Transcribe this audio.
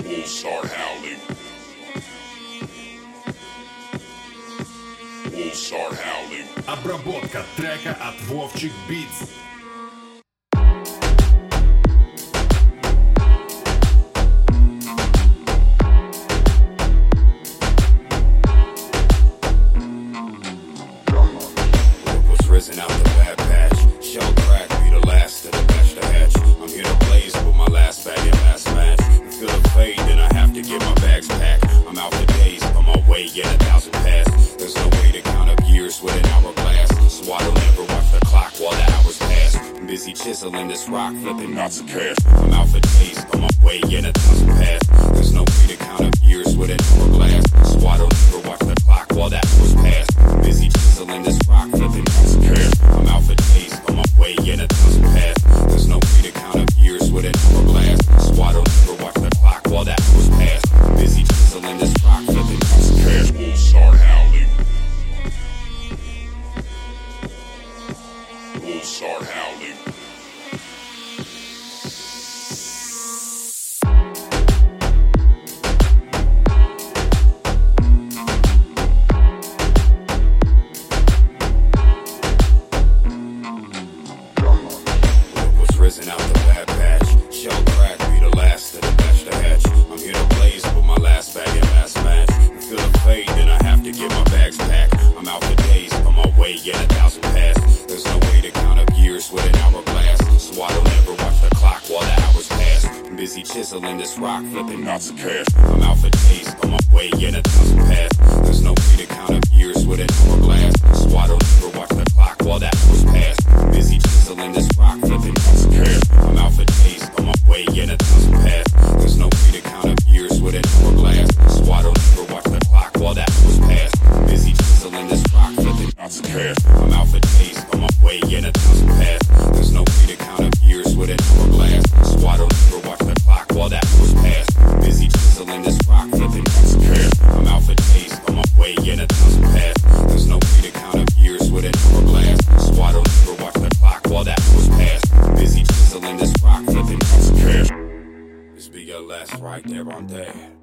Wolves start howling. Wolves start howling. Обработка трека от Вовчик Beats. Risen out the bad patch, shell crack, be the last of the batch to hatch. I'm here to blaze with my last bag and last match. Feel the fade, then I have to get my bags packed. I'm out for days, on my way, yet 1,000 pass. There's no way to count up years with an hourglass, so I don't ever watch the clock while the hours pass. I'm busy chiseling this rock, flipping knots of cash. I'm out for days, on my way, yet 1,000 pass. There's no way to count up years with an hourglass, so I don't ever watch the clock while the hours pass. I'm busy chiseling this rock, flipping knots of cash. I'm out for days, on my way, yet 1,000 pass. There's no way to count up years with an hourglass, so I don't ever watch the clock while that was past. Busy chiseling this rock, flipping knots of cash. Wolves start howling. Wolves start howling. Risen out the bad patch, shell crack, be the last of the batch to hatch. I'm here to blaze with my last bag and last match. Feel the fade, then I have to get my bags packed. I'm out for days, on my way, yet 1,000 pass. There's no way to count up years with an hourglass, so I don't ever watch the clock while the hours pass. I'm busy chiseling this rock, flipping knots of cash. I'm out for days, on my way, yet 1,000 pass. There's no way to count up years with an hourglass, so I don't ever watch the clock while the hours pass. I'm busy chiseling this rock, flipping knots of cash. I'm out for days, on my way, yet 1,000 pass. There's no way to count up years with an hourglass, so I don't ever watch the clock while that was past. Busy chiseling this rock, flipping knots of cash. I'm out for days, on my way, yet 1,000 pass. There's no way to count up years with an hourglass, so I don't ever watch the clock while that was past. Busy chiseling this rock, flipping knots of cash. I'm out for days, on my way, yet 1,000 pass. There's no way to count up years with an hourglass, so I don't ever watch the clock while that was past. Busy chiseling this rock, flipping knots of cash. This be your last right there on day.